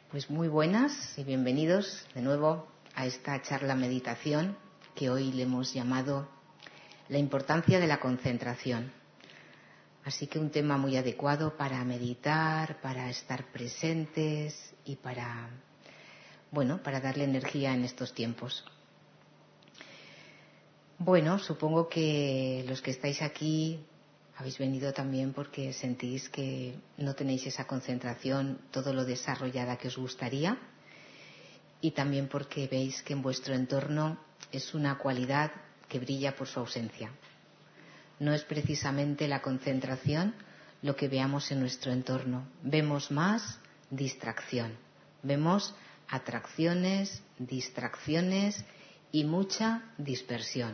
Pues muy buenas y bienvenidos de nuevo a esta charla meditación que hoy le hemos llamado la importancia de la concentración. Así que un tema muy adecuado para meditar, para estar presentes y para darle energía en estos tiempos. Bueno, supongo que los que estáis aquí habéis venido también porque sentís que no tenéis esa concentración todo lo desarrollada que os gustaría, y también porque veis que en vuestro entorno es una cualidad que brilla por su ausencia. No es precisamente la concentración lo que veamos en nuestro entorno. Vemos más distracción. Vemos atracciones, distracciones y mucha dispersión.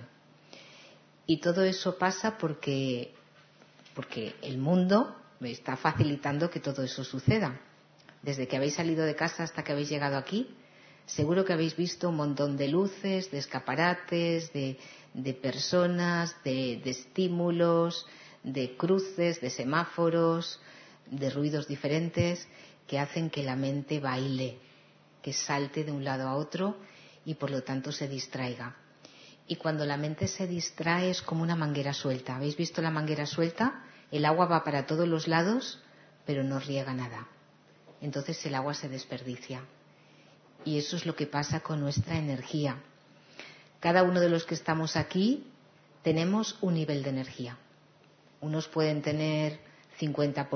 Y todo eso pasa porque el mundo está facilitando que todo eso suceda. Desde que habéis salido de casa hasta que habéis llegado aquí, seguro que habéis visto un montón de luces, de escaparates, de personas, de estímulos, de cruces, de semáforos, de ruidos diferentes que hacen que la mente baile, que salte de un lado a otro y por lo tanto se distraiga. Y cuando la mente se distrae es como una manguera suelta. ¿Habéis visto la manguera suelta? El agua va para todos los lados, pero no riega nada. Entonces el agua se desperdicia. Y eso es lo que pasa con nuestra energía. Cada uno de los que estamos aquí tenemos un nivel de energía. Unos pueden tener 50%,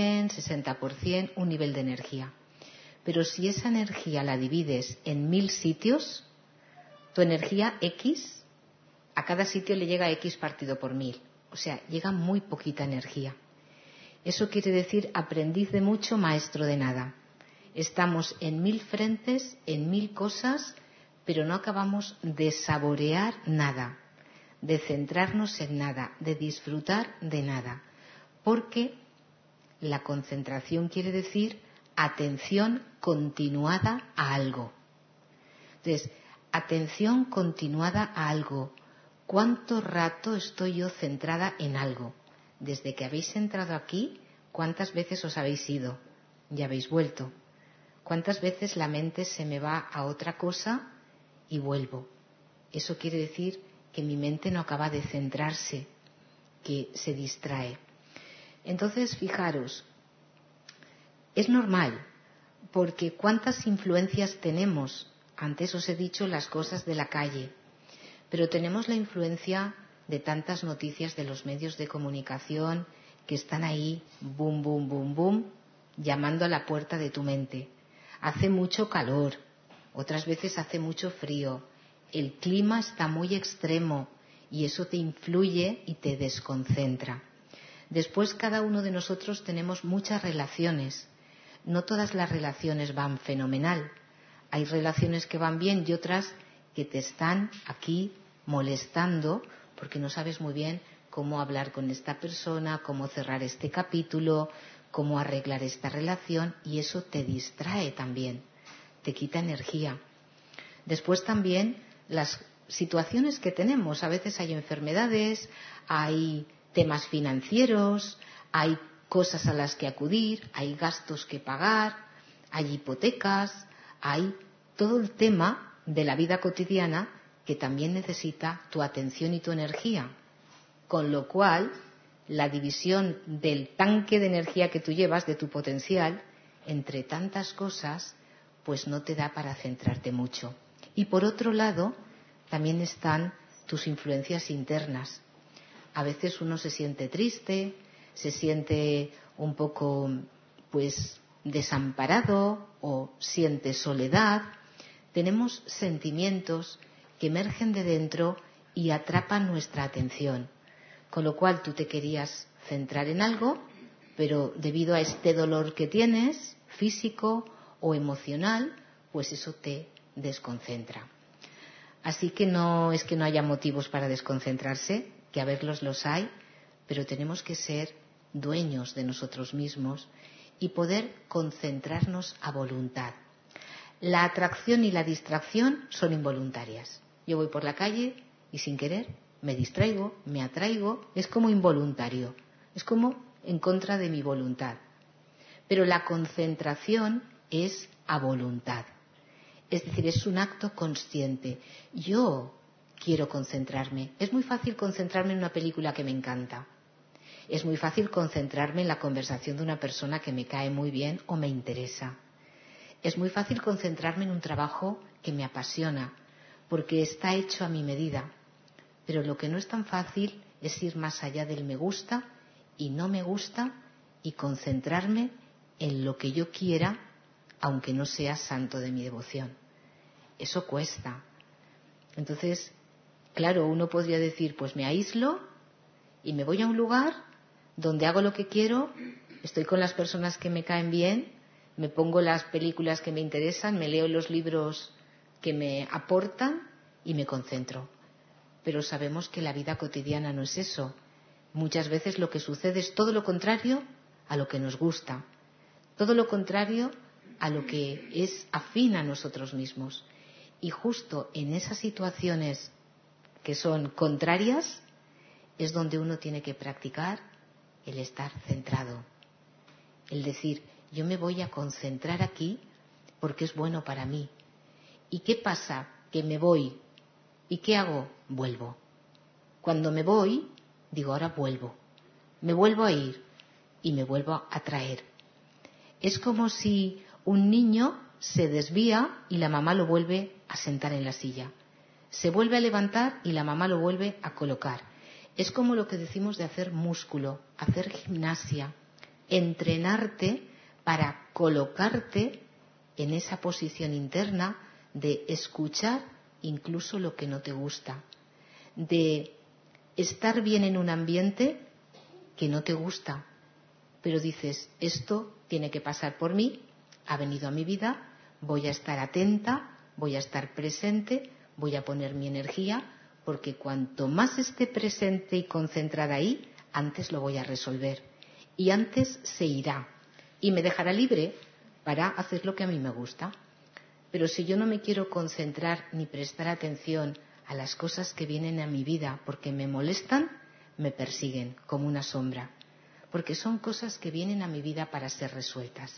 60%, un nivel de energía. Pero si esa energía la divides en 1000 sitios, tu energía X, a cada sitio le llega X partido por 1000. O sea, llega muy poquita energía. Eso quiere decir aprendiz de mucho, maestro de nada. Estamos en 1000 frentes, en 1000 cosas, pero no acabamos de saborear nada, de centrarnos en nada, de disfrutar de nada. Porque la concentración quiere decir atención continuada a algo. Entonces, atención continuada a algo. ¿Cuánto rato estoy yo centrada en algo? Desde que habéis entrado aquí, ¿cuántas veces os habéis ido? Ya habéis vuelto. ¿Cuántas veces la mente se me va a otra cosa y vuelvo? Eso quiere decir que mi mente no acaba de centrarse, que se distrae. Entonces, fijaros, es normal, porque ¿cuántas influencias tenemos? Antes os he dicho las cosas de la calle, pero tenemos la influencia de tantas noticias de los medios de comunicación que están ahí, boom, boom, boom, boom, llamando a la puerta de tu mente. Hace mucho calor, otras veces hace mucho frío, el clima está muy extremo y eso te influye y te desconcentra. Después, cada uno de nosotros tenemos muchas relaciones. No todas las relaciones van fenomenal. Hay relaciones que van bien y otras que te están aquí molestando porque no sabes muy bien cómo hablar con esta persona, cómo cerrar este capítulo, cómo arreglar esta relación, y eso te distrae también, te quita energía. Después también las situaciones que tenemos, a veces hay enfermedades, hay temas financieros, hay cosas a las que acudir, hay gastos que pagar, hay hipotecas, hay todo el tema de la vida cotidiana que también necesita tu atención y tu energía. Con lo cual, la división del tanque de energía que tú llevas, de tu potencial, entre tantas cosas, pues no te da para centrarte mucho. Y por otro lado, también están tus influencias internas. A veces uno se siente triste, se siente un poco, desamparado o siente soledad. Tenemos sentimientos que emergen de dentro y atrapan nuestra atención. Con lo cual tú te querías centrar en algo, pero debido a este dolor que tienes, físico o emocional, pues eso te desconcentra. Así que no es que no haya motivos para desconcentrarse, que a verlos los hay, pero tenemos que ser dueños de nosotros mismos y poder concentrarnos a voluntad. La atracción y la distracción son involuntarias. Yo voy por la calle y sin querer me distraigo, me atraigo, es como involuntario, es como en contra de mi voluntad. Pero la concentración es a voluntad. Es decir, es un acto consciente. Yo quiero concentrarme. Es muy fácil concentrarme en una película que me encanta. Es muy fácil concentrarme en la conversación de una persona que me cae muy bien o me interesa. Es muy fácil concentrarme en un trabajo que me apasiona, porque está hecho a mi medida. Pero lo que no es tan fácil es ir más allá del me gusta y no me gusta y concentrarme en lo que yo quiera, aunque no sea santo de mi devoción. Eso cuesta. Entonces, claro, uno podría decir, pues me aíslo y me voy a un lugar donde hago lo que quiero, estoy con las personas que me caen bien, me pongo las películas que me interesan, me leo los libros que me aportan y me concentro. Pero sabemos que la vida cotidiana no es eso. Muchas veces lo que sucede es todo lo contrario a lo que nos gusta, todo lo contrario a lo que es afín a nosotros mismos. Y justo en esas situaciones que son contrarias es donde uno tiene que practicar el estar centrado. El decir, yo me voy a concentrar aquí porque es bueno para mí. ¿Y qué pasa? Que me voy. ¿Y qué hago? Vuelvo. Cuando me voy, digo, ahora vuelvo. Me vuelvo a ir y me vuelvo a traer. Es como si un niño se desvía y la mamá lo vuelve a sentar en la silla. Se vuelve a levantar y la mamá lo vuelve a colocar. Es como lo que decimos de hacer músculo, hacer gimnasia, entrenarte para colocarte en esa posición interna de escuchar incluso lo que no te gusta, de estar bien en un ambiente que no te gusta, pero dices, esto tiene que pasar por mí, ha venido a mi vida, voy a estar atenta, voy a estar presente, voy a poner mi energía, porque cuanto más esté presente y concentrada ahí, antes lo voy a resolver. Y antes se irá y me dejará libre para hacer lo que a mí me gusta. Pero si yo no me quiero concentrar ni prestar atención a las cosas que vienen a mi vida porque me molestan, me persiguen como una sombra, porque son cosas que vienen a mi vida para ser resueltas.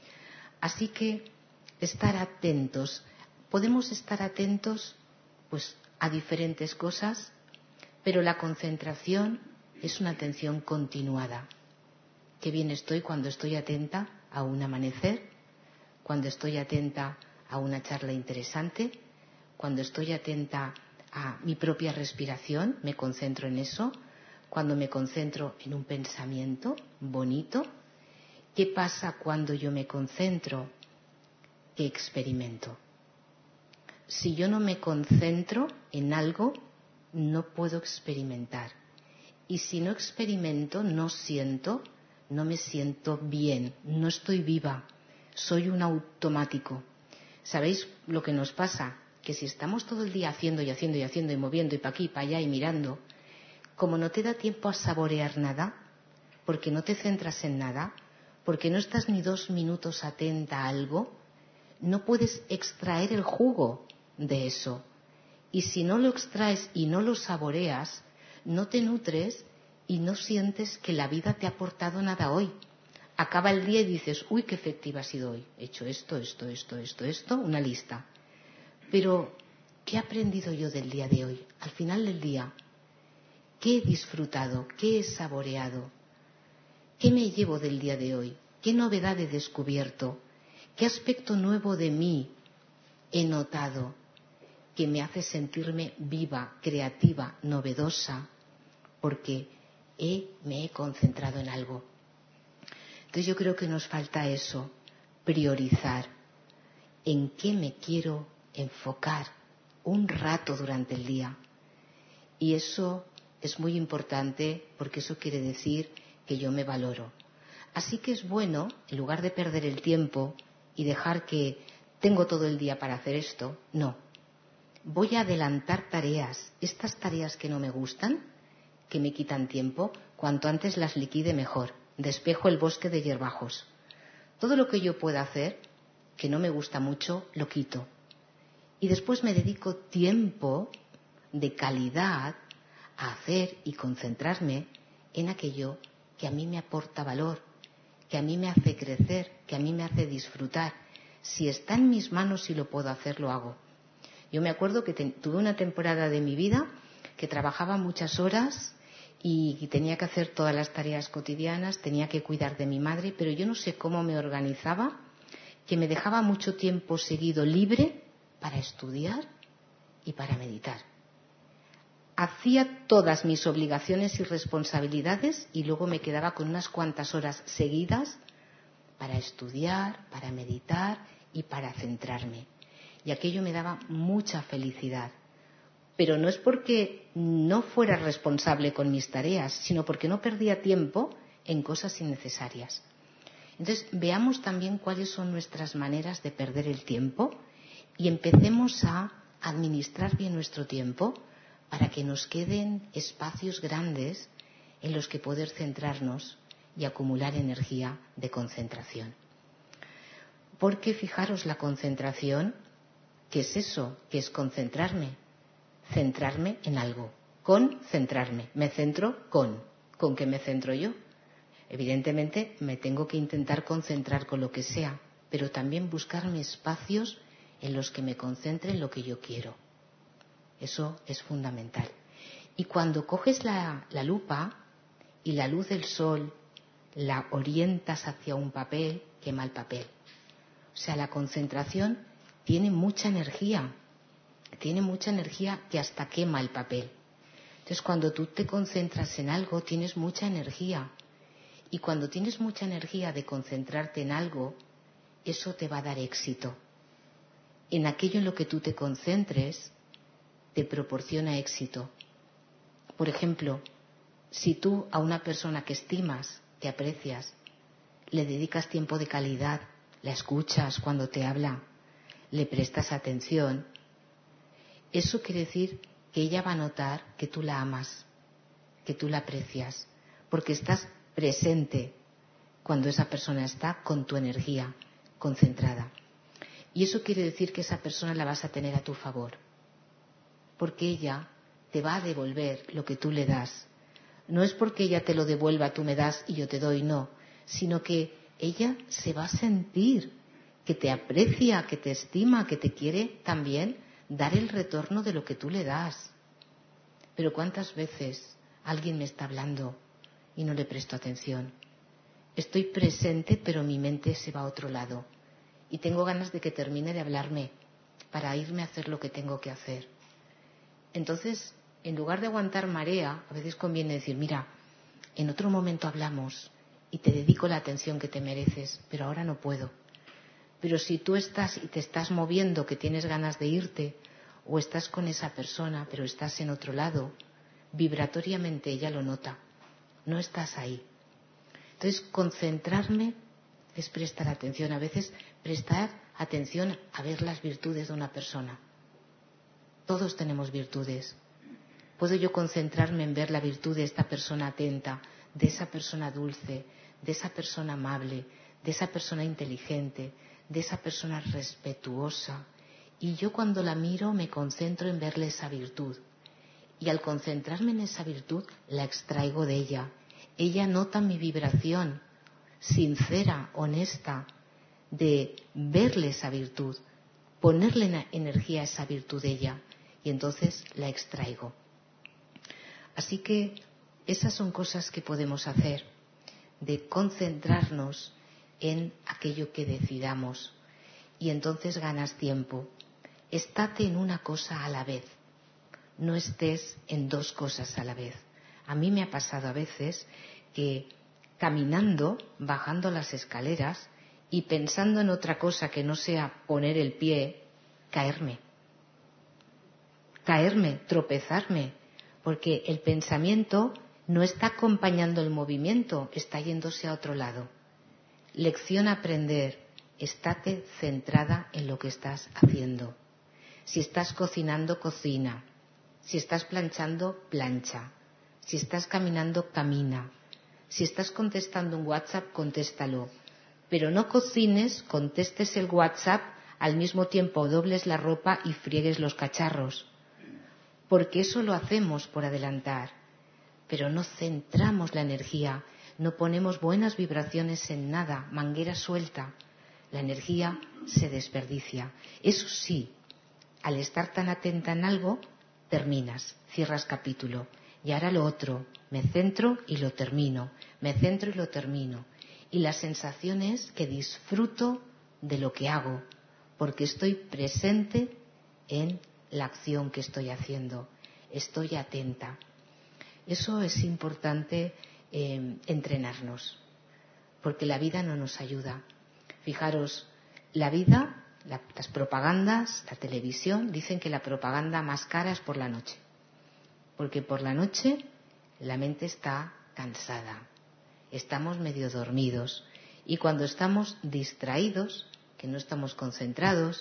Así que estar atentos. Podemos estar atentos pues a diferentes cosas, pero la concentración es una atención continuada. Qué bien estoy cuando estoy atenta a un amanecer, cuando estoy atenta a una charla interesante, cuando estoy atenta a mi propia respiración, me concentro en eso, cuando me concentro en un pensamiento bonito. ¿Qué pasa cuando yo me concentro? Que experimento. Si yo no me concentro en algo, no puedo experimentar. Y si no experimento, no siento, no me siento bien, no estoy viva, soy un automático. ¿Sabéis lo que nos pasa? Que si estamos todo el día haciendo y haciendo y haciendo y moviendo y para aquí y para allá y mirando, como no te da tiempo a saborear nada, porque no te centras en nada, porque no estás ni 2 minutos atenta a algo, no puedes extraer el jugo de eso. Y si no lo extraes y no lo saboreas, no te nutres y no sientes que la vida te ha aportado nada hoy. Acaba el día y dices, uy, qué efectiva ha sido hoy. He hecho esto, una lista. Pero, ¿qué he aprendido yo del día de hoy? Al final del día, ¿qué he disfrutado? ¿Qué he saboreado? ¿Qué me llevo del día de hoy? ¿Qué novedad he descubierto? ¿Qué aspecto nuevo de mí he notado que me hace sentirme viva, creativa, novedosa? Porque me he concentrado en algo. Entonces yo creo que nos falta eso, priorizar. ¿En qué me quiero enfocar un rato durante el día? Y eso es muy importante porque eso quiere decir que yo me valoro. Así que es bueno, en lugar de perder el tiempo y dejar que tengo todo el día para hacer esto, no. Voy a adelantar tareas, estas tareas que no me gustan, que me quitan tiempo, cuanto antes las liquide mejor. Despejo el bosque de hierbajos. Todo lo que yo pueda hacer, que no me gusta mucho, lo quito. Y después me dedico tiempo de calidad a hacer y concentrarme en aquello que a mí me aporta valor, que a mí me hace crecer, que a mí me hace disfrutar. Si está en mis manos y lo puedo hacer, lo hago. Yo me acuerdo que tuve una temporada de mi vida que trabajaba muchas horas y tenía que hacer todas las tareas cotidianas, tenía que cuidar de mi madre, pero yo no sé cómo me organizaba, que me dejaba mucho tiempo seguido libre para estudiar y para meditar. Hacía todas mis obligaciones y responsabilidades y luego me quedaba con unas cuantas horas seguidas para estudiar, para meditar y para centrarme. Y aquello me daba mucha felicidad. Pero no es porque no fuera responsable con mis tareas, sino porque no perdía tiempo en cosas innecesarias. Entonces, veamos también cuáles son nuestras maneras de perder el tiempo y empecemos a administrar bien nuestro tiempo para que nos queden espacios grandes en los que poder centrarnos y acumular energía de concentración. Porque fijaros, la concentración, ¿qué es eso? ¿Qué es concentrarme? Centrarme en algo. Concentrarme. Me centro con. ¿Con qué me centro yo? Evidentemente me tengo que intentar concentrar con lo que sea, pero también buscarme espacios en los que me concentre en lo que yo quiero. Eso es fundamental. Y cuando coges la lupa y la luz del sol la orientas hacia un papel, quema el papel. O sea, la concentración tiene mucha energía que hasta quema el papel. Entonces, cuando tú te concentras en algo, tienes mucha energía. Y cuando tienes mucha energía de concentrarte en algo, eso te va a dar éxito. En aquello en lo que tú te concentres, te proporciona éxito. Por ejemplo, si tú a una persona que estimas, que aprecias, le dedicas tiempo de calidad, la escuchas cuando te habla, le prestas atención, eso quiere decir que ella va a notar que tú la amas, que tú la aprecias, porque estás presente cuando esa persona está con tu energía concentrada. Y eso quiere decir que esa persona la vas a tener a tu favor, porque ella te va a devolver lo que tú le das. No es porque ella te lo devuelva, tú me das y yo te doy, no, sino que ella se va a sentir que te aprecia, que te estima, que te quiere también dar el retorno de lo que tú le das. Pero ¿cuántas veces alguien me está hablando y no le presto atención? Estoy presente, pero mi mente se va a otro lado. Y tengo ganas de que termine de hablarme para irme a hacer lo que tengo que hacer. Entonces, en lugar de aguantar marea, a veces conviene decir, mira, en otro momento hablamos y te dedico la atención que te mereces, pero ahora no puedo. Pero si tú estás y te estás moviendo, que tienes ganas de irte, o estás con esa persona, pero estás en otro lado, vibratoriamente ella lo nota. No estás ahí. Entonces, concentrarme es prestar atención. A veces, prestar atención a ver las virtudes de una persona. Todos tenemos virtudes. Puedo yo concentrarme en ver la virtud de esta persona atenta, de esa persona dulce, de esa persona amable, de esa persona inteligente, de esa persona respetuosa. Y yo cuando la miro me concentro en verle esa virtud. Y al concentrarme en esa virtud, la extraigo de ella. Ella nota mi vibración sincera, honesta, de verle esa virtud, ponerle energía a esa virtud de ella. Y entonces la extraigo. Así que esas son cosas que podemos hacer, de concentrarnos en aquello que decidamos. Y entonces ganas tiempo. Estate en una cosa a la vez. No estés en dos cosas a la vez. A mí me ha pasado a veces que caminando, bajando las escaleras y pensando en otra cosa que no sea poner el pie, caerme, tropezarme, porque el pensamiento no está acompañando el movimiento, está yéndose a otro lado. Lección a aprender, estate centrada en lo que estás haciendo. Si estás cocinando, cocina. Si estás planchando, plancha. Si estás caminando, camina. Si estás contestando un WhatsApp, contéstalo. Pero no cocines, contestes el WhatsApp, al mismo tiempo dobles la ropa y friegues los cacharros. Porque eso lo hacemos por adelantar. Pero no centramos la energía, no ponemos buenas vibraciones en nada, manguera suelta. La energía se desperdicia. Eso sí, al estar tan atenta en algo, terminas, cierras capítulo. Y ahora lo otro, me centro y lo termino, me centro y lo termino. Y la sensación es que disfruto de lo que hago, porque estoy presente en la acción que estoy haciendo, estoy atenta. Eso es importante entrenarnos, porque la vida no nos ayuda. Fijaros, la vida, las propagandas, la televisión, dicen que la propaganda más cara es por la noche. Porque por la noche la mente está cansada, estamos medio dormidos. Y cuando estamos distraídos, que no estamos concentrados,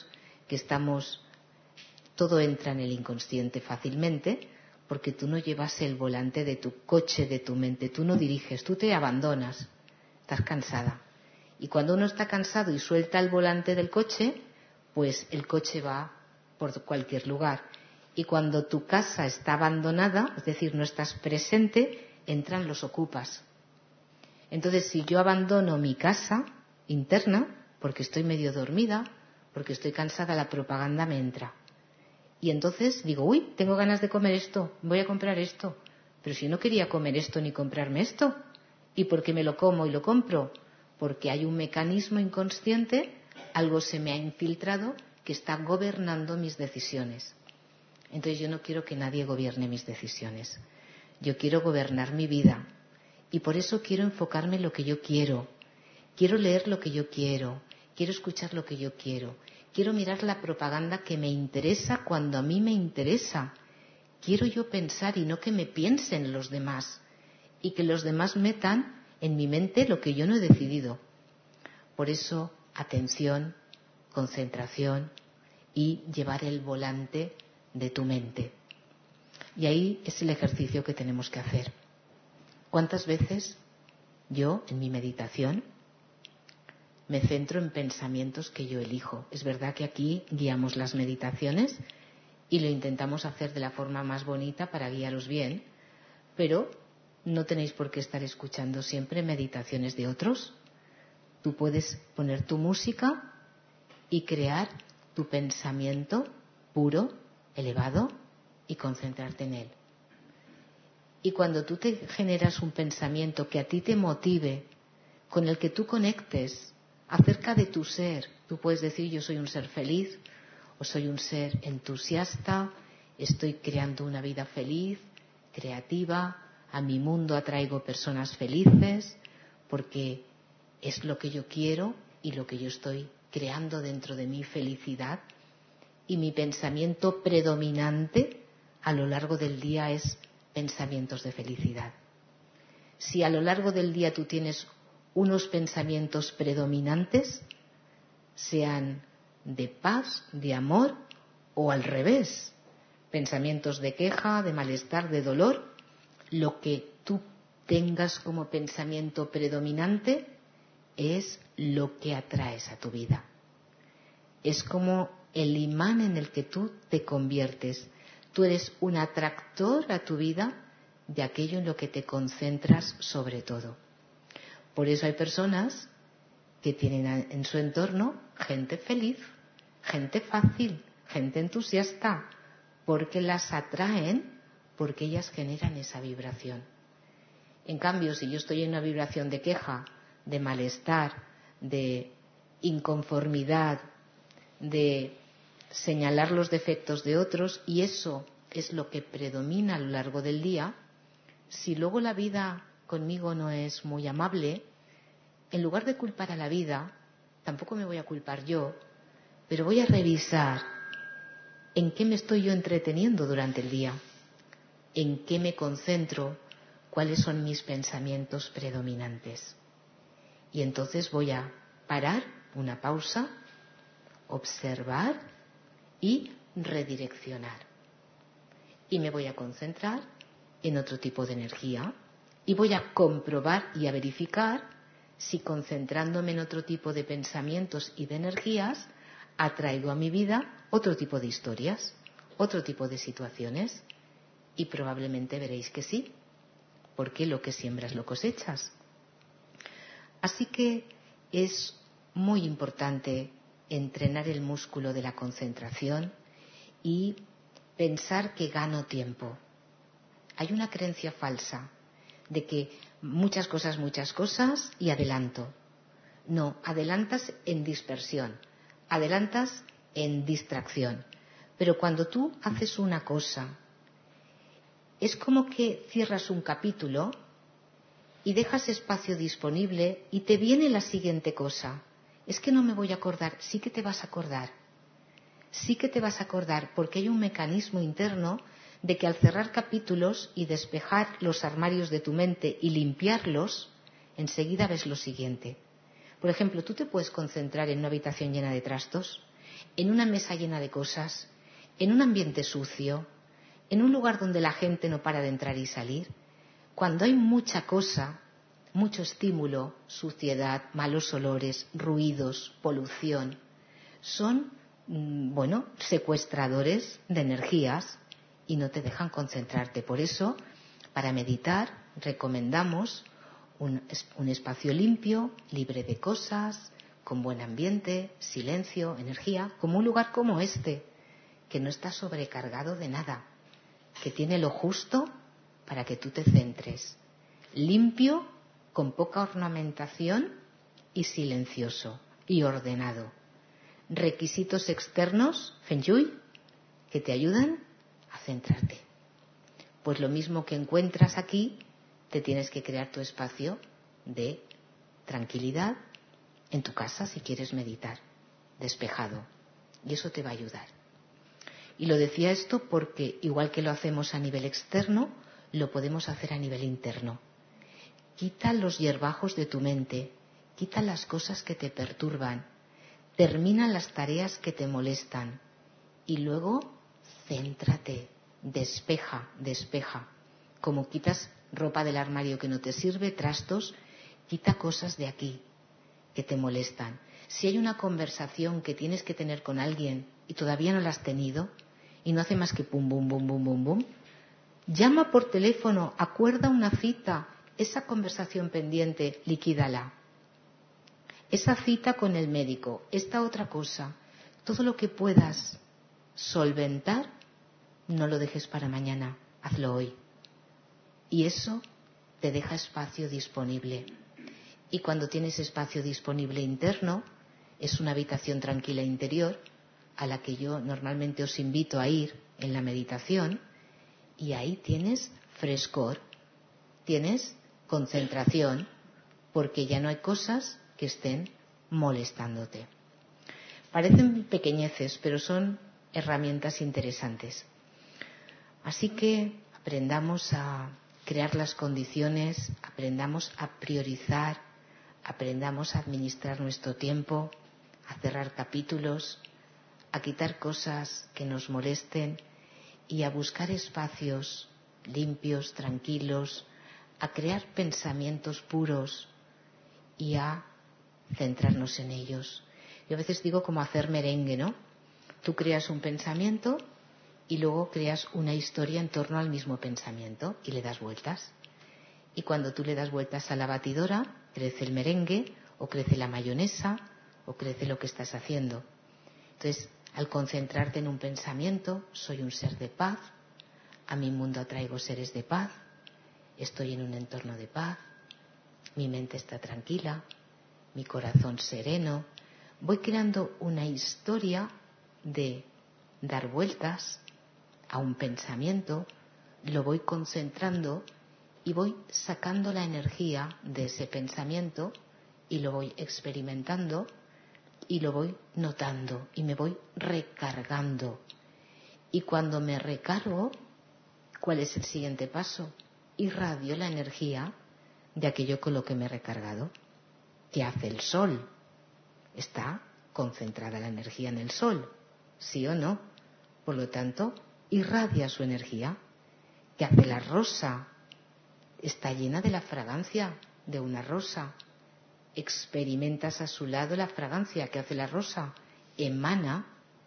todo entra en el inconsciente fácilmente, porque tú no llevas el volante de tu coche, de tu mente, tú no diriges, tú te abandonas, estás cansada. Y cuando uno está cansado y suelta el volante del coche, pues el coche va por cualquier lugar. Y cuando tu casa está abandonada, es decir, no estás presente, entran los ocupas. Entonces, si yo abandono mi casa interna, porque estoy medio dormida, porque estoy cansada, la propaganda me entra. Y entonces digo, uy, tengo ganas de comer esto, voy a comprar esto. Pero si no quería comer esto ni comprarme esto, ¿y por qué me lo como y lo compro? Porque hay un mecanismo inconsciente, algo se me ha infiltrado que está gobernando mis decisiones. Entonces yo no quiero que nadie gobierne mis decisiones. Yo quiero gobernar mi vida. Y por eso quiero enfocarme en lo que yo quiero. Quiero leer lo que yo quiero. Quiero escuchar lo que yo quiero. Quiero mirar la propaganda que me interesa cuando a mí me interesa. Quiero yo pensar y no que me piensen los demás. Y que los demás metan en mi mente lo que yo no he decidido. Por eso, atención, concentración y llevar el volante de tu mente. Y ahí es el ejercicio que tenemos que hacer. ¿Cuántas veces yo, en mi meditación, me centro en pensamientos que yo elijo? Es verdad que aquí guiamos las meditaciones y lo intentamos hacer de la forma más bonita para guiaros bien, pero no tenéis por qué estar escuchando siempre meditaciones de otros. Tú puedes poner tu música y crear tu pensamiento puro, elevado, y concentrarte en él. Y cuando tú te generas un pensamiento que a ti te motive, con el que tú conectes acerca de tu ser, tú puedes decir, yo soy un ser feliz, o soy un ser entusiasta, estoy creando una vida feliz, creativa, a mi mundo atraigo personas felices, porque es lo que yo quiero y lo que yo estoy creando dentro de mi felicidad. Y mi pensamiento predominante a lo largo del día es pensamientos de felicidad. Si a lo largo del día tú tienes unos pensamientos predominantes, sean de paz, de amor o al revés, pensamientos de queja, de malestar, de dolor, lo que tú tengas como pensamiento predominante es lo que atraes a tu vida. Es como el imán en el que tú te conviertes. Tú eres un atractor a tu vida de aquello en lo que te concentras sobre todo. Por eso hay personas que tienen en su entorno gente feliz, gente fácil, gente entusiasta, porque las atraen, porque ellas generan esa vibración. En cambio, si yo estoy en una vibración de queja, de malestar, de inconformidad, de señalar los defectos de otros, y eso es lo que predomina a lo largo del día, si luego la vida conmigo no es muy amable, en lugar de culpar a la vida, tampoco me voy a culpar yo, pero voy a revisar en qué me estoy yo entreteniendo durante el día, en qué me concentro, cuáles son mis pensamientos predominantes. Y entonces voy a parar, una pausa, observar y redireccionar. Y me voy a concentrar en otro tipo de energía y voy a comprobar y a verificar si concentrándome en otro tipo de pensamientos y de energías atraigo a mi vida otro tipo de historias, otro tipo de situaciones, y probablemente veréis que sí, porque lo que siembras lo cosechas. Así que es muy importante entrenar el músculo de la concentración y pensar que gano tiempo. Hay una creencia falsa de que muchas cosas y adelanto. No, adelantas en dispersión, adelantas en distracción. Pero cuando tú haces una cosa, es como que cierras un capítulo y dejas espacio disponible y te viene la siguiente cosa. Es que no me voy a acordar. Sí que te vas a acordar. Sí que te vas a acordar porque hay un mecanismo interno de que al cerrar capítulos y despejar los armarios de tu mente y limpiarlos, enseguida ves lo siguiente. Por ejemplo, tú te puedes concentrar en una habitación llena de trastos, en una mesa llena de cosas, en un ambiente sucio, en un lugar donde la gente no para de entrar y salir. Cuando hay mucha cosa, mucho estímulo, suciedad, malos olores, ruidos, polución, son, secuestradores de energías y no te dejan concentrarte. Por eso, para meditar, recomendamos un espacio limpio, libre de cosas, con buen ambiente, silencio, energía, como un lugar como este, que no está sobrecargado de nada, que tiene lo justo para que tú te centres. Limpio, con poca ornamentación y silencioso y ordenado. Requisitos externos, Feng Shui, que te ayudan a centrarte. Pues lo mismo que encuentras aquí, te tienes que crear tu espacio de tranquilidad en tu casa si quieres meditar, despejado. Y eso te va a ayudar. Y lo decía esto porque, igual que lo hacemos a nivel externo, lo podemos hacer a nivel interno. Quita los hierbajos de tu mente, quita las cosas que te perturban, termina las tareas que te molestan y luego céntrate, despeja. Como quitas ropa del armario que no te sirve, trastos, quita cosas de aquí que te molestan. Si hay una conversación que tienes que tener con alguien y todavía no la has tenido y no hace más que pum, bum, bum, bum, bum, bum, llama por teléfono, acuerda una cita, esa conversación pendiente, liquídala. Esa cita con el médico, esta otra cosa, todo lo que puedas solventar, no lo dejes para mañana, hazlo hoy. Y eso te deja espacio disponible. Y cuando tienes espacio disponible interno, es una habitación tranquila interior a la que yo normalmente os invito a ir en la meditación, y ahí tienes frescor, tienes concentración, porque ya no hay cosas que estén molestándote. Parecen pequeñeces, pero son herramientas interesantes. Así que aprendamos a crear las condiciones, aprendamos a priorizar, aprendamos a administrar nuestro tiempo, a cerrar capítulos, a quitar cosas que nos molesten y a buscar espacios limpios, tranquilos, a crear pensamientos puros y a centrarnos en ellos. Yo a veces digo como hacer merengue, ¿no? Tú creas un pensamiento y luego creas una historia en torno al mismo pensamiento y le das vueltas. Y cuando tú le das vueltas a la batidora, crece el merengue, o crece la mayonesa, o crece lo que estás haciendo. Entonces, al concentrarte en un pensamiento, soy un ser de paz, a mi mundo atraigo seres de paz, estoy en un entorno de paz, mi mente está tranquila, mi corazón sereno. Voy creando una historia de dar vueltas a un pensamiento, lo voy concentrando y voy sacando la energía de ese pensamiento y lo voy experimentando y lo voy notando y me voy recargando. Y cuando me recargo, ¿cuál es el siguiente paso? Irradio la energía de aquello con lo que me he recargado. ¿Qué hace el sol? Está concentrada la energía en el sol, ¿sí o no? Por lo tanto, irradia su energía. ¿Qué hace la rosa? Está llena de la fragancia de una rosa. Experimentas a su lado la fragancia que hace la rosa. Emana,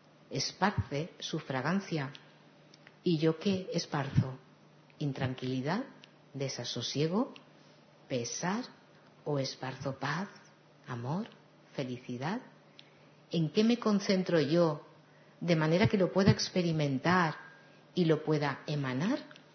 esparce su fragancia. ¿Y yo qué esparzo? Intranquilidad, desasosiego, pesar, o esparzo paz, amor, felicidad? ¿En qué me concentro yo de manera que lo pueda experimentar y lo pueda emanar?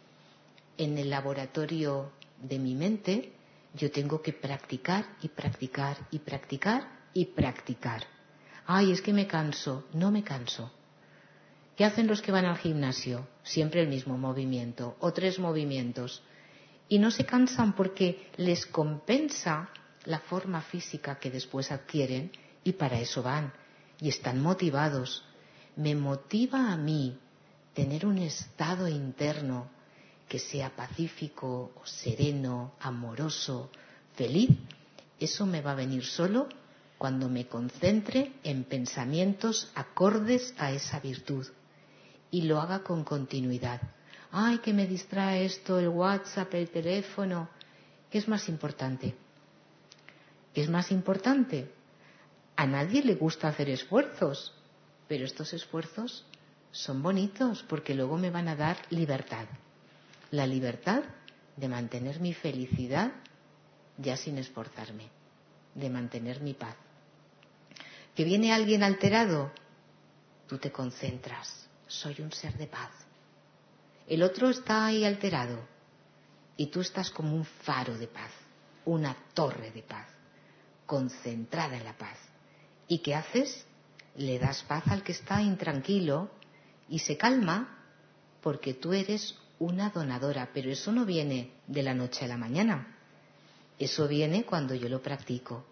En el laboratorio de mi mente yo tengo que practicar y practicar y practicar y practicar. Ay, es que me canso. No me canso. ¿Qué hacen los que van al gimnasio? Siempre el mismo movimiento o 3 movimientos. Y no se cansan porque les compensa la forma física que después adquieren y para eso van. Y están motivados. Me motiva a mí tener un estado interno que sea pacífico, sereno, amoroso, feliz. Eso me va a venir solo cuando me concentre en pensamientos acordes a esa virtud y lo haga con continuidad. Ay, que me distrae esto, el WhatsApp, el teléfono. ¿Qué es más importante? ¿Qué es más importante? A nadie le gusta hacer esfuerzos, pero estos esfuerzos son bonitos porque luego me van a dar libertad. La libertad de mantener mi felicidad ya sin esforzarme, de mantener mi paz. ¿Que viene alguien alterado? Tú te concentras. Soy un ser de paz. El otro está ahí alterado y tú estás como un faro de paz, una torre de paz, concentrada en la paz. ¿Y qué haces? Le das paz al que está intranquilo y se calma porque tú eres una donadora, pero eso no viene de la noche a la mañana. Eso viene cuando yo lo practico.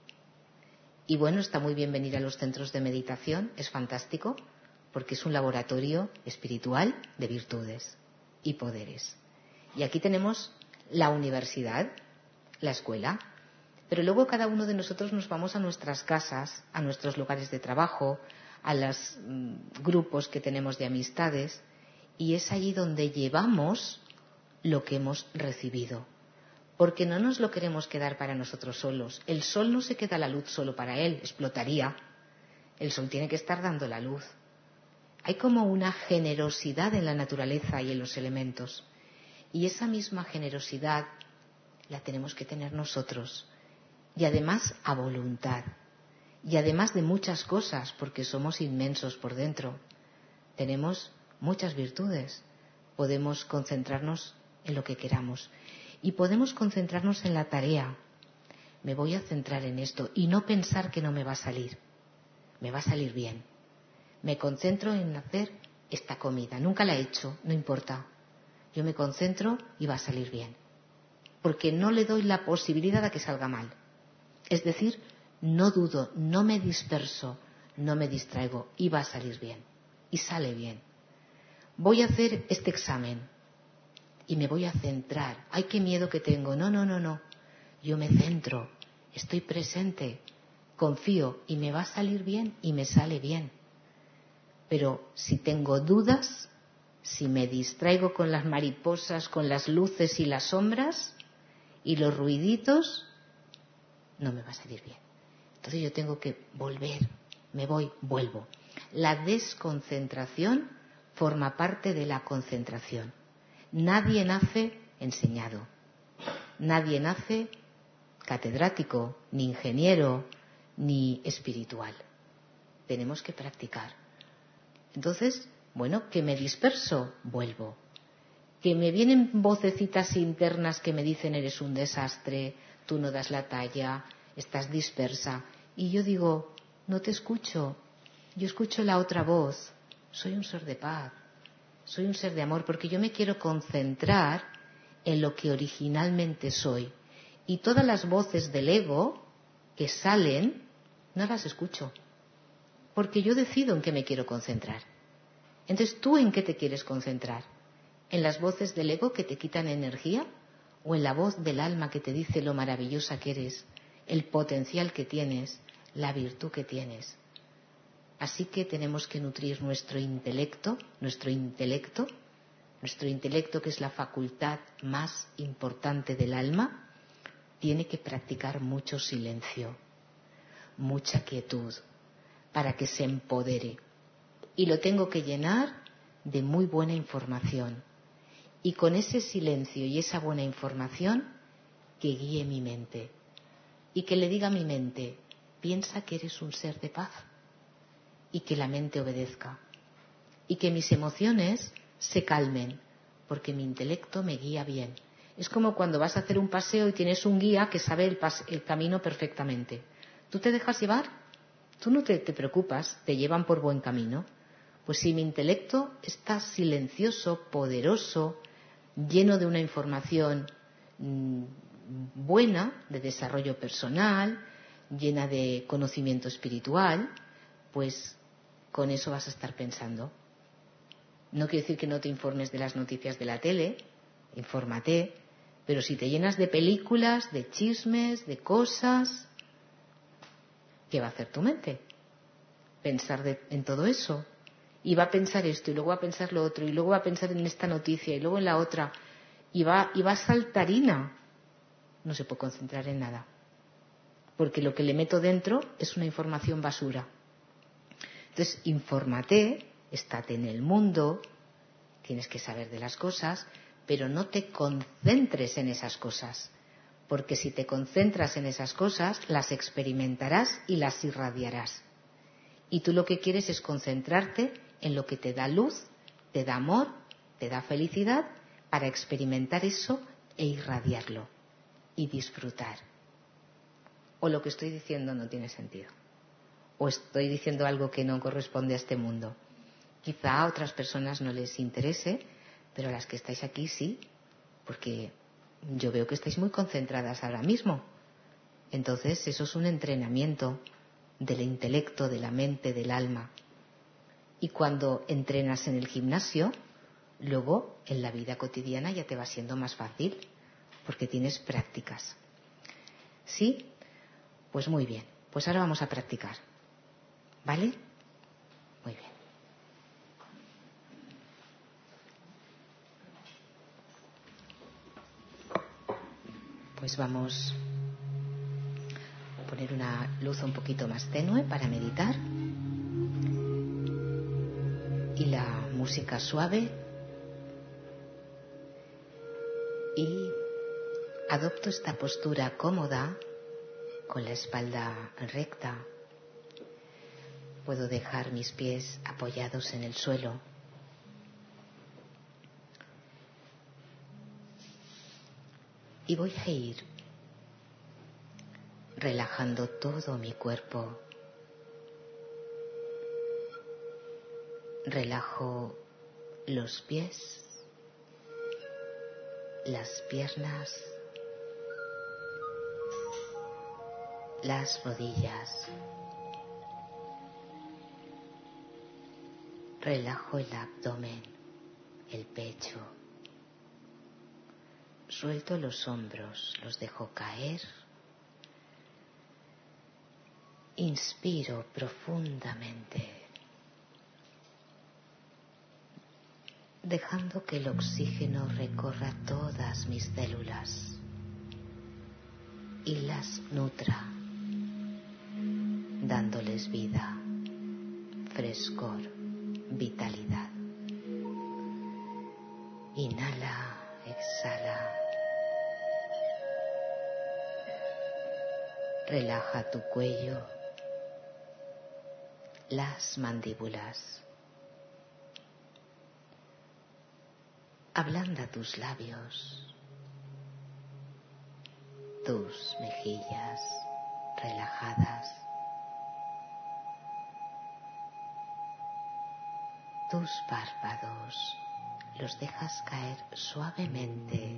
Y bueno, está muy bien venir a los centros de meditación, es fantástico, porque es un laboratorio espiritual de virtudes y poderes. Y aquí tenemos la universidad, la escuela, pero luego cada uno de nosotros nos vamos a nuestras casas, a nuestros lugares de trabajo, a los grupos que tenemos de amistades, y es allí donde llevamos lo que hemos recibido. Porque no nos lo queremos quedar para nosotros solos. El sol no se queda la luz solo para él, explotaría. El sol tiene que estar dando la luz. Hay como una generosidad en la naturaleza y en los elementos. Y esa misma generosidad la tenemos que tener nosotros. Y además a voluntad. Y además de muchas cosas, porque somos inmensos por dentro. Tenemos muchas virtudes. Podemos concentrarnos en lo que queramos. Y podemos concentrarnos en la tarea. Me voy a centrar en esto y no pensar que no me va a salir. Me va a salir bien. Me concentro en hacer esta comida. Nunca la he hecho, no importa. Yo me concentro y va a salir bien. Porque no le doy la posibilidad de que salga mal. Es decir, no dudo, no me disperso, no me distraigo y va a salir bien. Y sale bien. Voy a hacer este examen y me voy a centrar. ¡Ay, qué miedo que tengo! No. Yo me centro, estoy presente, confío y me va a salir bien y me sale bien. Pero si tengo dudas, si me distraigo con las mariposas, con las luces y las sombras y los ruiditos, no me va a salir bien. Entonces yo tengo que volver, me voy, vuelvo. La desconcentración forma parte de la concentración. Nadie nace enseñado, nadie nace catedrático, ni ingeniero, ni espiritual. Tenemos que practicar. Entonces, bueno, que me disperso, vuelvo. Que me vienen vocecitas internas que me dicen eres un desastre, tú no das la talla, estás dispersa. Y yo digo, no te escucho, yo escucho la otra voz. Soy un ser de paz, soy un ser de amor, porque yo me quiero concentrar en lo que originalmente soy. Y todas las voces del ego que salen, no las escucho. Porque yo decido en qué me quiero concentrar. Entonces, ¿tú en qué te quieres concentrar? ¿En las voces del ego que te quitan energía? ¿O en la voz del alma que te dice lo maravillosa que eres, el potencial que tienes, la virtud que tienes? Así que tenemos que nutrir nuestro intelecto que es la facultad más importante del alma, tiene que practicar mucho silencio, mucha quietud, para que se empodere. Y lo tengo que llenar de muy buena información. Y con ese silencio y esa buena información, que guíe mi mente. Y que le diga a mi mente, piensa que eres un ser de paz y que la mente obedezca y que mis emociones se calmen porque mi intelecto me guía bien. Es como cuando vas a hacer un paseo y tienes un guía que sabe el camino perfectamente. ¿Tú te dejas llevar? Tú no te preocupas, te llevan por buen camino. Pues si mi intelecto está silencioso, poderoso, lleno de una información buena, de desarrollo personal, llena de conocimiento espiritual, pues con eso vas a estar pensando. No quiero decir que no te informes de las noticias de la tele, infórmate, pero si te llenas de películas, de chismes, de cosas, ¿qué va a hacer tu mente? Pensar en todo eso. Y va a pensar esto, y luego va a pensar lo otro, y luego va a pensar en esta noticia, y luego en la otra, y va saltarina. No se puede concentrar en nada. Porque lo que le meto dentro es una información basura. Entonces, infórmate, estate en el mundo, tienes que saber de las cosas, pero no te concentres en esas cosas. Porque si te concentras en esas cosas, las experimentarás y las irradiarás. Y tú lo que quieres es concentrarte en lo que te da luz, te da amor, te da felicidad, para experimentar eso e irradiarlo y disfrutar. O lo que estoy diciendo no tiene sentido. O estoy diciendo algo que no corresponde a este mundo. Quizá a otras personas no les interese, pero a las que estáis aquí sí, porque yo veo que estáis muy concentradas ahora mismo. Entonces eso es un entrenamiento del intelecto, de la mente, del alma. Y cuando entrenas en el gimnasio, luego en la vida cotidiana ya te va siendo más fácil, porque tienes prácticas. ¿Sí? Pues muy bien. Pues ahora vamos a practicar. ¿Vale? Muy bien. Pues vamos a poner una luz un poquito más tenue para meditar. Y la música suave. Y adopto esta postura cómoda, con la espalda recta. Puedo dejar mis pies apoyados en el suelo. Y voy a ir relajando todo mi cuerpo. Relajo los pies, las piernas, las rodillas. Relajo el abdomen, el pecho. Suelto los hombros, los dejo caer. Inspiro profundamente, dejando que el oxígeno recorra todas mis células y las nutra, dándoles vida, frescor, vitalidad. Inhala, exhala. Relaja tu cuello, las mandíbulas. Ablanda tus labios, tus mejillas relajadas, tus párpados los dejas caer suavemente,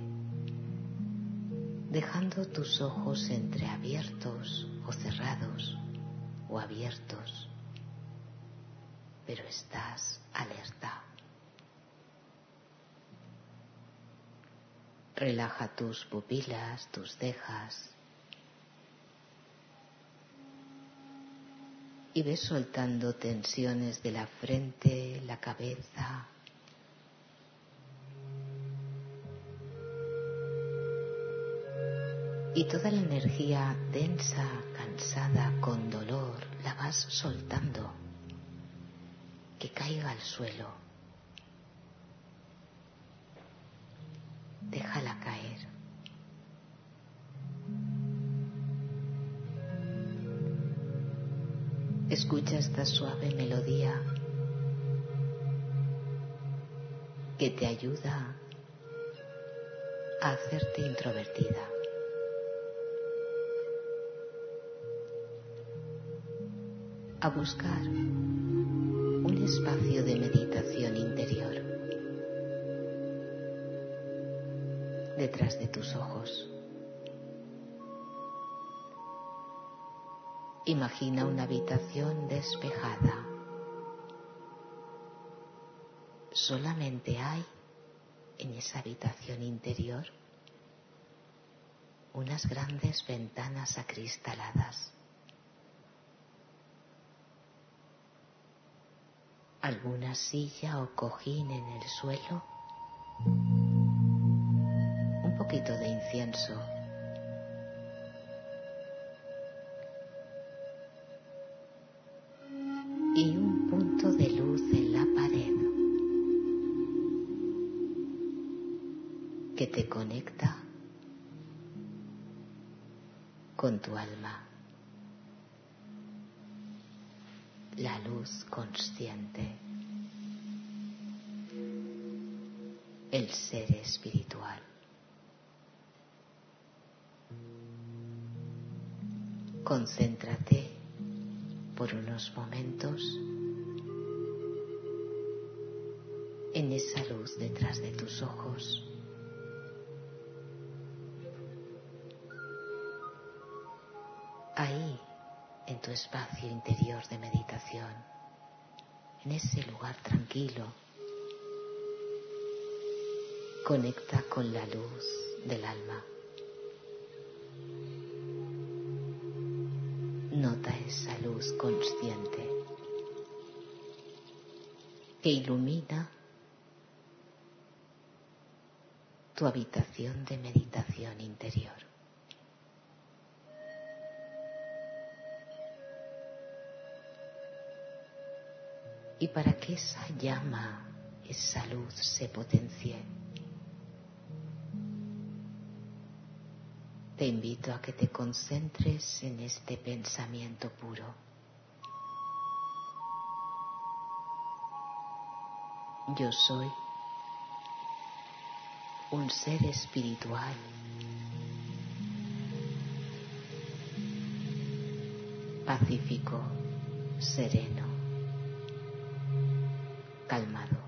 dejando tus ojos entreabiertos o cerrados o abiertos, pero estás alerta. Relaja tus pupilas, tus cejas y ves soltando tensiones de la frente, la cabeza. Y toda la energía densa, cansada, con dolor, la vas soltando, que caiga al suelo. Déjala caer. Escucha esta suave melodía que te ayuda a hacerte introvertida. A buscar un espacio de meditación interior detrás de tus ojos. Imagina una habitación despejada. Solamente hay en esa habitación interior unas grandes ventanas acristaladas. Alguna silla o cojín en el suelo, un poquito de incienso y un punto de luz en la pared que te conecta con tu alma, la luz consciente, el ser espiritual. Concéntrate por unos momentos en esa luz detrás de tus ojos. Ahí, en tu espacio interior de meditación, en ese lugar tranquilo, conecta con la luz del alma. Nota esa luz consciente que ilumina tu habitación de meditación interior. Y para que esa llama, esa luz se potencie, te invito a que te concentres en este pensamiento puro. Yo soy un ser espiritual pacífico, sereno, calmado.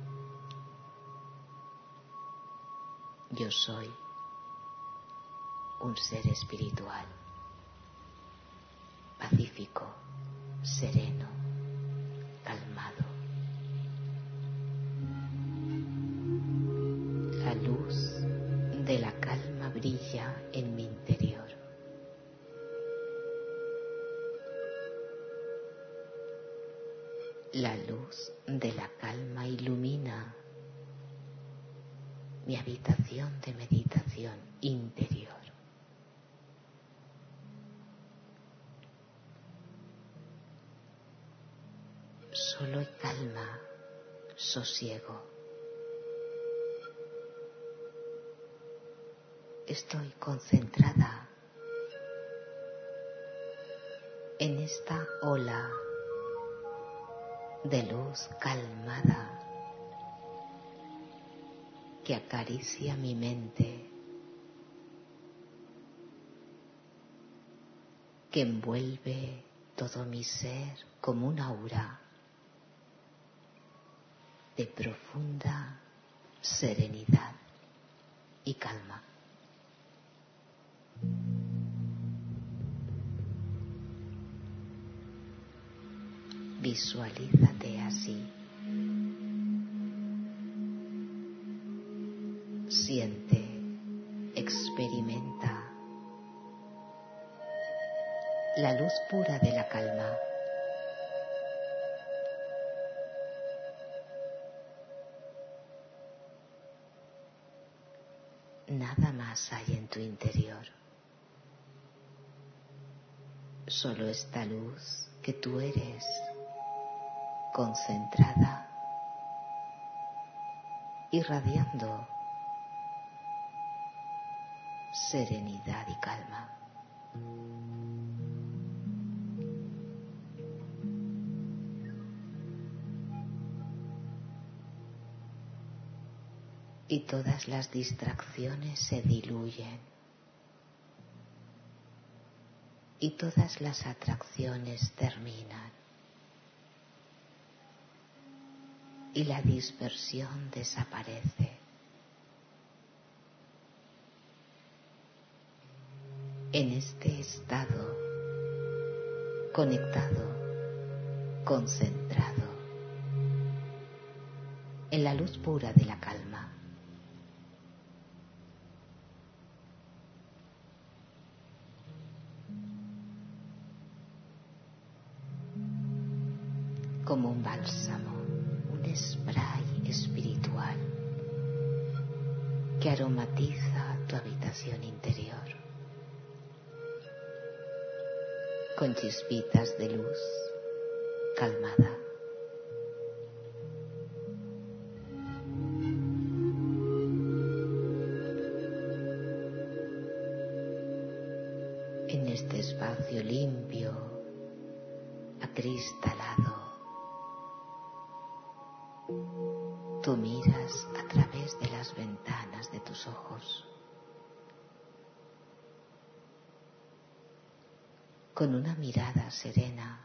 Yo soy un ser espiritual pacífico, sereno, calmado. La luz de la calma brilla en mi interior. La luz de la calma ilumina mi habitación de meditación interior. Solo hay calma, sosiego. Estoy concentrada en esta ola de luz calmada que acaricia mi mente, que envuelve todo mi ser como un aura de profunda serenidad y calma. Visualízate así. Siente, experimenta la luz pura de la calma. Nada más hay en tu interior. Solo esta luz que tú eres, concentrada, irradiando serenidad y calma. y todas las distracciones se diluyen y todas las atracciones terminan y la dispersión desaparece. En este estado conectado, concentrado, en la luz pura de la calma, como un bálsamo, un spray espiritual que aromatiza tu habitación interior con chispitas de luz calmada. En este espacio limpio, acristalado, tú miras a través de las ventanas de tus ojos con una mirada serena.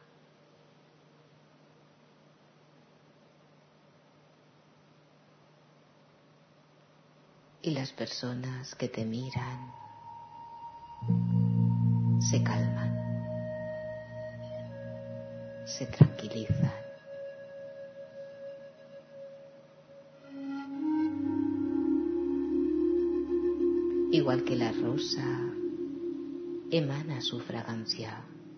Y las personas que te miran se calman, se tranquilizan. Igual que la rosa emana su fragancia,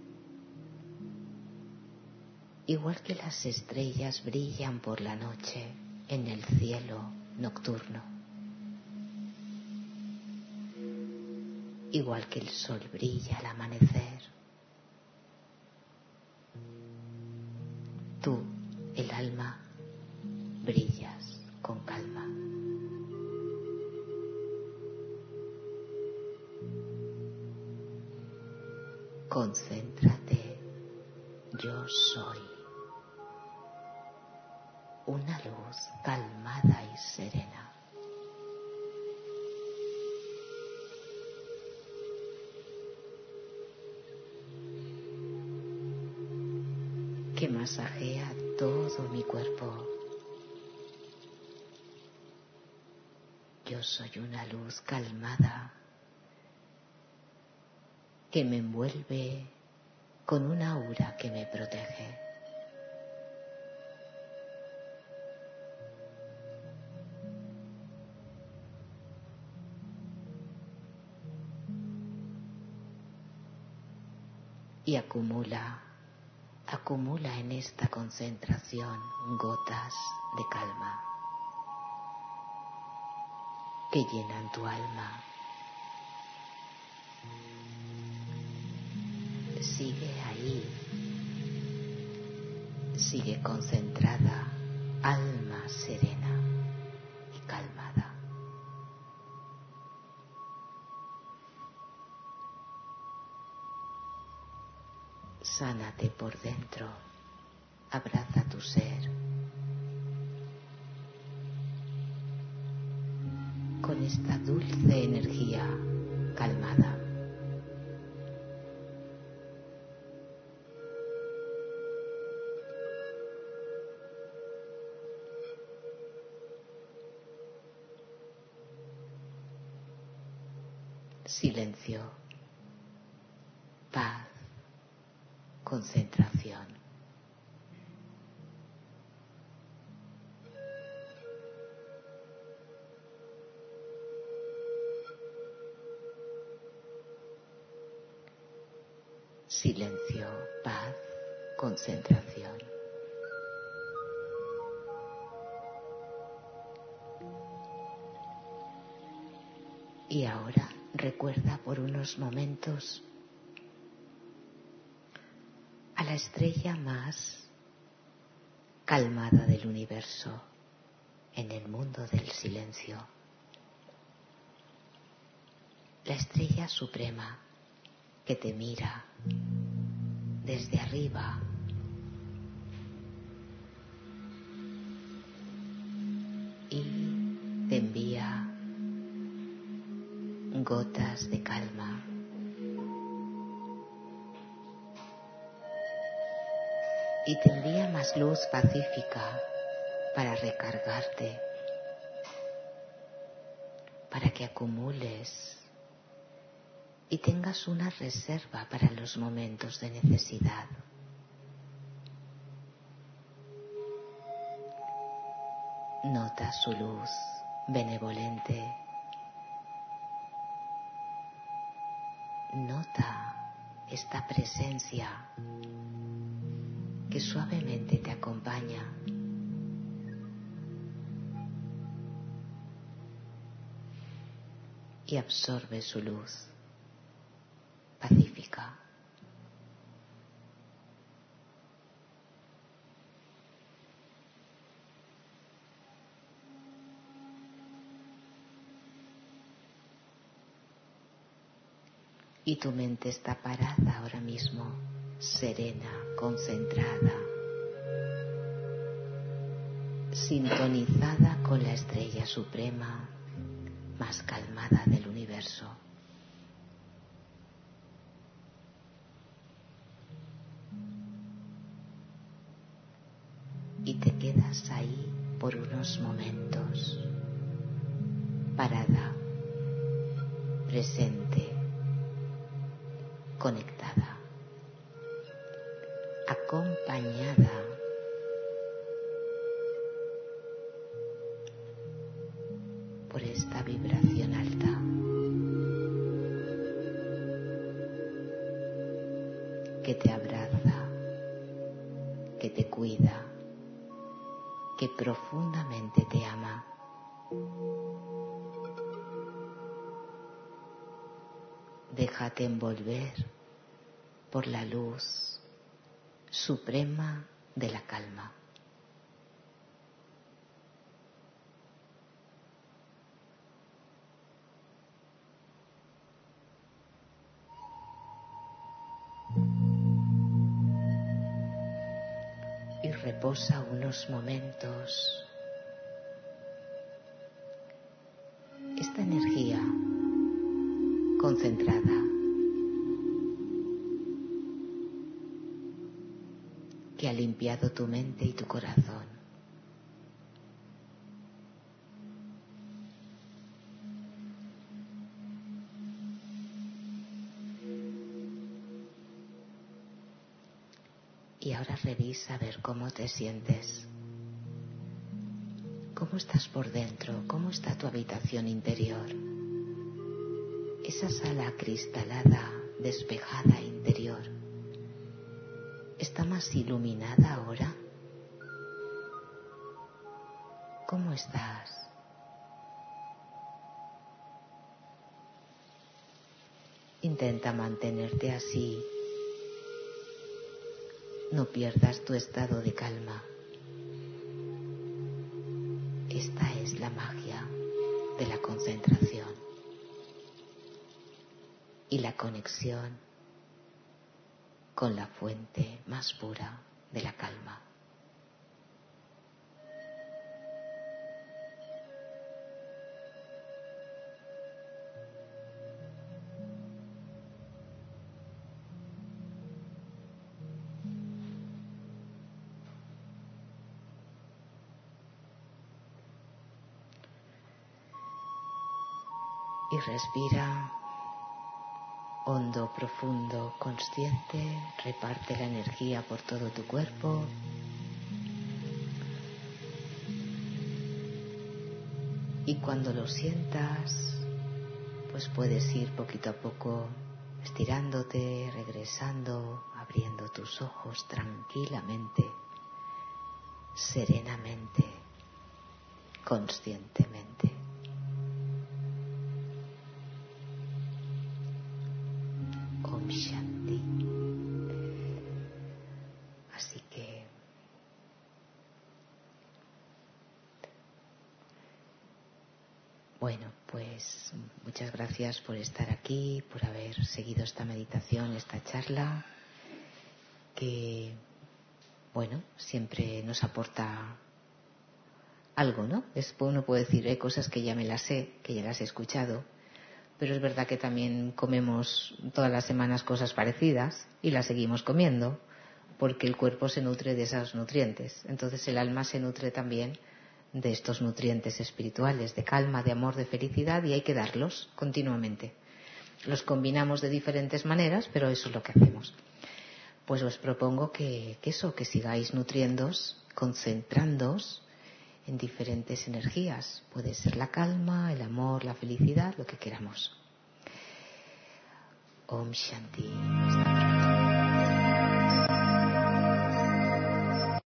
igual que las estrellas brillan por la noche en el cielo nocturno, igual que el sol brilla al amanecer, tú, el alma, brillas con calma. Concéntrate, yo soy una luz calmada y serena. Que masajea todo mi cuerpo. Yo soy una luz calmada que me envuelve con un aura que me protege. Y acumula en esta concentración gotas de calma que llenan tu alma. Sigue ahí, sigue concentrada, alma serena y calmada. Sánate por dentro, abraza tu ser con esta dulce energía calmada. Silencio, paz, concentración. Silencio, paz, concentración. Y ahora recuerda por unos momentos a la estrella más calmada del universo en el mundo del silencio. La estrella suprema que te mira desde arriba y te envía gotas de calma. Y te envía más luz pacífica para recargarte, para que acumules y tengas una reserva para los momentos de necesidad. Nota su luz benevolente. Nota esta presencia que suavemente te acompaña. Y absorbe su luz pacífica. Y tu mente está parada ahora mismo, serena, concentrada, sintonizada con la estrella suprema más calmada del universo. Y te quedas ahí por unos momentos, parada, presente, conectada, acompañada por esta vibración alta que te abraza, que te cuida, que profundamente te ama. Déjate envolver por la luz suprema de la calma. Y reposa unos momentos. Esta energía concentrada que ha limpiado tu mente y tu corazón. Y ahora revisa a ver cómo te sientes, cómo estás por dentro, cómo está tu habitación interior, esa sala acristalada, despejada interior. ¿Está más iluminada ahora? ¿Cómo estás? Intenta mantenerte así. No pierdas tu estado de calma. Esta es la magia de la concentración y la conexión con la fuente más pura de la calma. Y respira hondo, profundo, consciente. Reparte la energía por todo tu cuerpo. Y cuando lo sientas, pues puedes ir poquito a poco estirándote, regresando, abriendo tus ojos tranquilamente, serenamente, conscientemente. Om Shanti. Así que bueno, pues muchas gracias por estar aquí, por haber seguido esta meditación, esta charla, que bueno, siempre nos aporta algo, ¿no? Después uno puede decir, hay cosas que ya me las sé, que ya las he escuchado, pero es verdad que también comemos todas las semanas cosas parecidas y las seguimos comiendo, porque el cuerpo se nutre de esos nutrientes. Entonces el alma se nutre también de estos nutrientes espirituales, de calma, de amor, de felicidad, y hay que darlos continuamente. Los combinamos de diferentes maneras, pero eso es lo que hacemos. Pues os propongo que sigáis nutriéndoos, concentrándoos en diferentes energías. Puede ser la calma, el amor, la felicidad, lo que queramos. Om Shanti.